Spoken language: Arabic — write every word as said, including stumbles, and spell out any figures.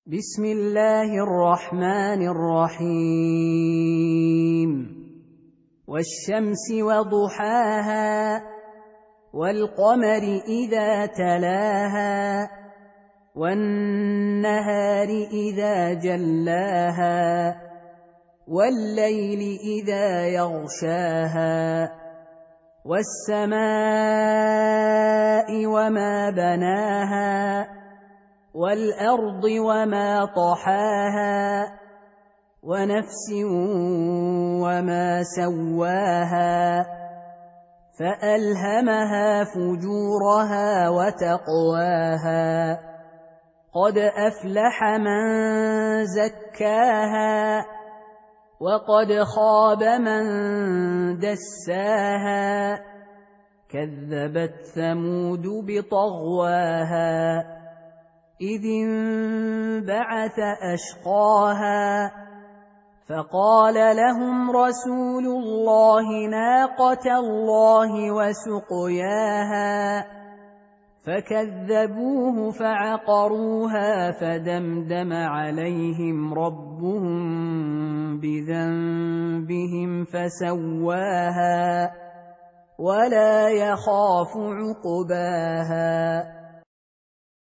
بسم الله الرحمن الرحيم والشمس وضحاها والقمر إذا تلاها والنهار إذا جلاها والليل إذا يغشاها والسماء وما بناها والأرض وما طحاها ونفس وما سواها فألهمها فجورها وتقواها قد أفلح من زكاها وقد خاب من دساها كذبت ثمود بطغواها إذ انبعث أشقاها فقال لهم رسول الله ناقة الله وسقياها فكذبوه فعقروها فدمدم عليهم ربهم بذنبهم فسواها ولا يخاف عقباها